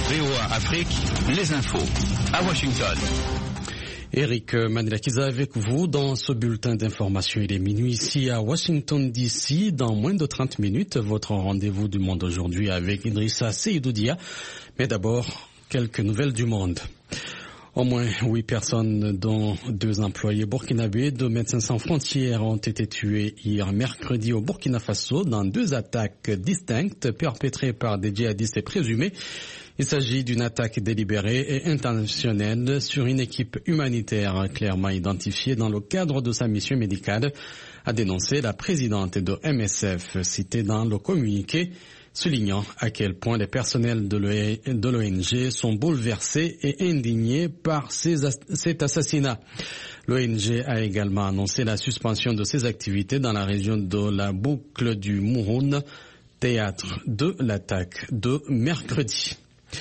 VOA Afrique, les infos. À Washington. Eric Manilakiza avec vous dans ce bulletin d'information. Il est minuit ici à Washington DC. Dans moins de 30 minutes, votre rendez-vous du monde aujourd'hui avec Idrissa Seydoudia. Mais d'abord, quelques nouvelles du monde. Au moins 8 personnes, dont 2 employés burkinabés de Médecins sans frontières, ont été tués hier mercredi au Burkina Faso dans 2 attaques distinctes perpétrées par des djihadistes présumés. Il s'agit d'une attaque délibérée et intentionnelle sur une équipe humanitaire clairement identifiée dans le cadre de sa mission médicale, a dénoncé la présidente de MSF, citée dans le communiqué, soulignant à quel point les personnels de l'ONG sont bouleversés et indignés par cet assassinat. L'ONG a également annoncé la suspension de ses activités dans la région de la boucle du Mouhoun, théâtre de l'attaque de mercredi.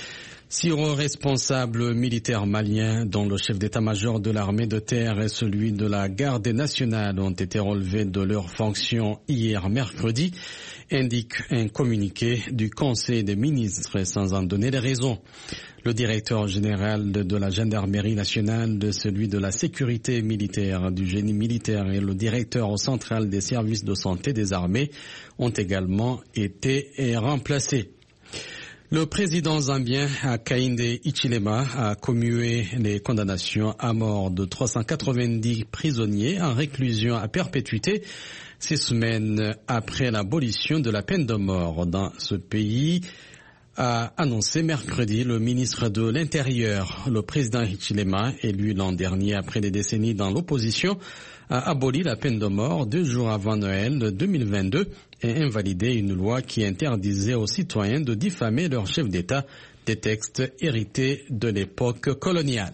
6 responsables militaires maliens, dont le chef d'état-major de l'armée de terre et celui de la garde nationale, ont été relevés de leurs fonctions hier mercredi, indique un communiqué du Conseil des ministres sans en donner les raisons. Le directeur général de la gendarmerie nationale, de celui de la sécurité militaire, du génie militaire et le directeur central des services de santé des armées ont également été remplacés. Le président zambien Hakainde Hichilema a commué les condamnations à mort de 390 prisonniers en réclusion à perpétuité 6 semaines après l'abolition de la peine de mort dans ce pays, a annoncé mercredi le ministre de l'Intérieur. Le président Hichilema, élu l'an dernier après des décennies dans l'opposition, a aboli la peine de mort 2 jours avant Noël 2022 et invalidé une loi qui interdisait aux citoyens de diffamer leur chef d'État, des textes hérités de l'époque coloniale.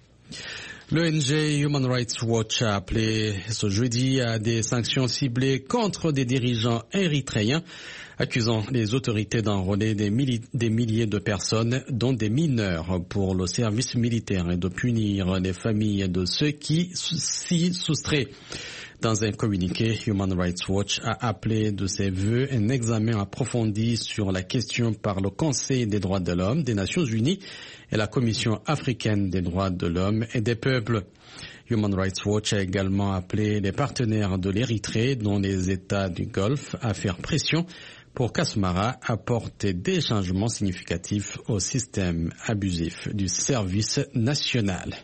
L'ONG Human Rights Watch a appelé ce jeudi à des sanctions ciblées contre des dirigeants érythréens, accusant les autorités d'enrôler des milliers de personnes, dont des mineurs, pour le service militaire et de punir les familles de ceux qui s'y soustraient. Dans un communiqué, Human Rights Watch a appelé de ses vœux un examen approfondi sur la question par le Conseil des droits de l'homme des Nations Unies et la Commission africaine des droits de l'homme et des peuples. Human Rights Watch a également appelé les partenaires de l'Érythrée, dont les États du Golfe, à faire pression pour qu'Asmara apporte des changements significatifs au système abusif du service national.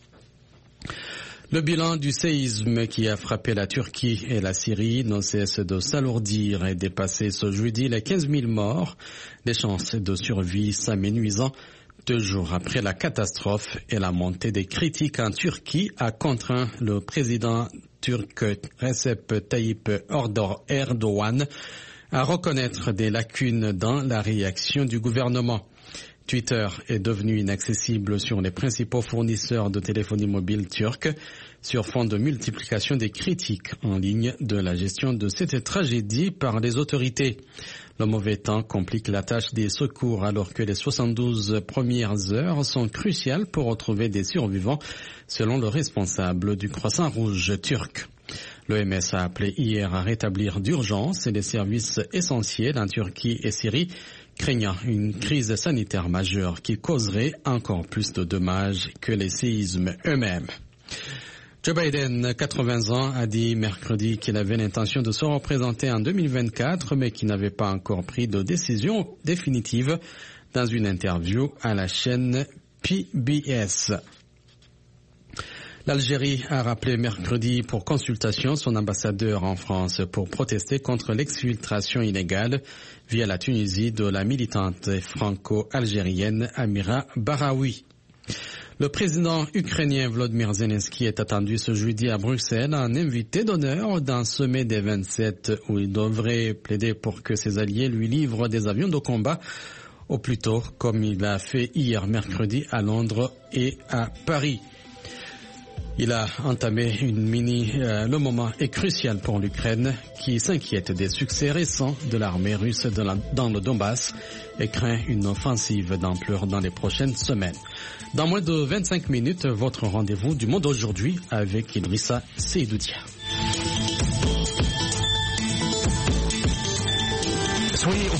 Le bilan du séisme qui a frappé la Turquie et la Syrie ne cesse de s'alourdir et dépasser ce jeudi les 15 000 morts, les chances de survie s'amenuisant 2 jours après la catastrophe et la montée des critiques en Turquie a contraint le président turc Recep Tayyip Erdogan à reconnaître des lacunes dans la réaction du gouvernement. Twitter est devenu inaccessible sur les principaux fournisseurs de téléphonie mobile turcs sur fond de multiplication des critiques en ligne de la gestion de cette tragédie par les autorités. Le mauvais temps complique la tâche des secours alors que les 72 premières heures sont cruciales pour retrouver des survivants, selon le responsable du Croissant Rouge turc. L'OMS a appelé hier à rétablir d'urgence les services essentiels en Turquie et Syrie, craignant une crise sanitaire majeure qui causerait encore plus de dommages que les séismes eux-mêmes. Joe Biden, 80 ans, a dit mercredi qu'il avait l'intention de se représenter en 2024, mais qu'il n'avait pas encore pris de décision définitive dans une interview à la chaîne PBS. L'Algérie a rappelé mercredi pour consultation son ambassadeur en France pour protester contre l'exfiltration illégale via la Tunisie de la militante franco-algérienne Amira Bahraoui. Le président ukrainien Volodymyr Zelensky est attendu ce jeudi à Bruxelles en invité d'honneur d'un sommet des 27 où il devrait plaider pour que ses alliés lui livrent des avions de combat au plus tôt, comme il l'a fait hier mercredi à Londres et à Paris. Il a entamé le moment est crucial pour l'Ukraine qui s'inquiète des succès récents de l'armée russe dans le Donbass et craint une offensive d'ampleur dans les prochaines semaines. Dans moins de 25 minutes, votre rendez-vous du Monde aujourd'hui avec Idrissa Seydoudia. Soyez au